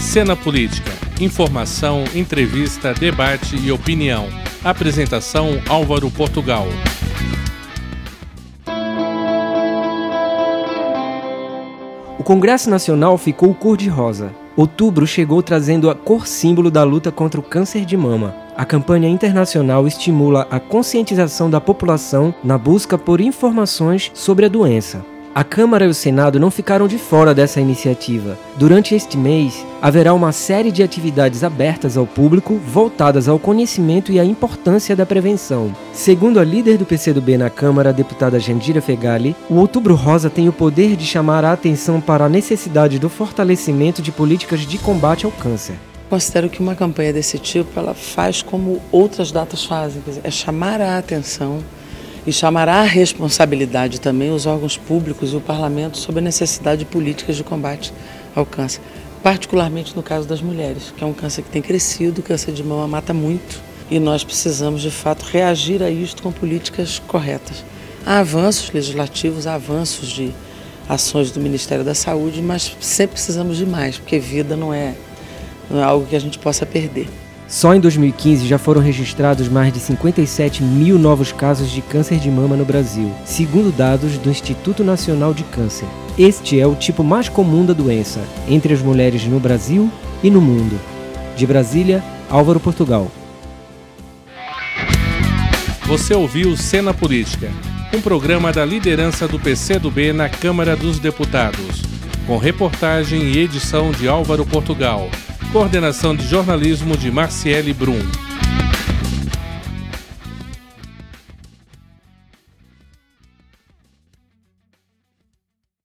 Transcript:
Cena Política. Informação, entrevista, debate e opinião. Apresentação Álvaro Portugal. O Congresso Nacional ficou cor-de-rosa. Outubro chegou trazendo a cor símbolo da luta contra o câncer de mama. A campanha internacional estimula a conscientização da população na busca por informações sobre a doença. A Câmara e o Senado não ficaram de fora dessa iniciativa. Durante este mês, haverá uma série de atividades abertas ao público voltadas ao conhecimento e à importância da prevenção. Segundo a líder do PCdoB na Câmara, a deputada Jandira Fegali, o Outubro Rosa tem o poder de chamar a atenção para a necessidade do fortalecimento de políticas de combate ao câncer. Considero que uma campanha desse tipo, ela faz como outras datas fazem, quer dizer, é chamar a atenção e chamará a responsabilidade também os órgãos públicos e o parlamento sobre a necessidade de políticas de combate ao câncer, particularmente no caso das mulheres, que é um câncer que tem crescido, o câncer de mama mata muito e nós precisamos de fato reagir a isto com políticas corretas. Há avanços legislativos, há avanços de ações do Ministério da Saúde, mas sempre precisamos de mais, porque vida não é algo que a gente possa perder. Só em 2015 já foram registrados mais de 57 mil novos casos de câncer de mama no Brasil, segundo dados do Instituto Nacional de Câncer. Este é o tipo mais comum da doença, entre as mulheres no Brasil e no mundo. De Brasília, Álvaro Portugal. Você ouviu Cena Política, um programa da liderança do PCdoB na Câmara dos Deputados, com reportagem e edição de Álvaro Portugal. Coordenação de jornalismo de Marciele Brum.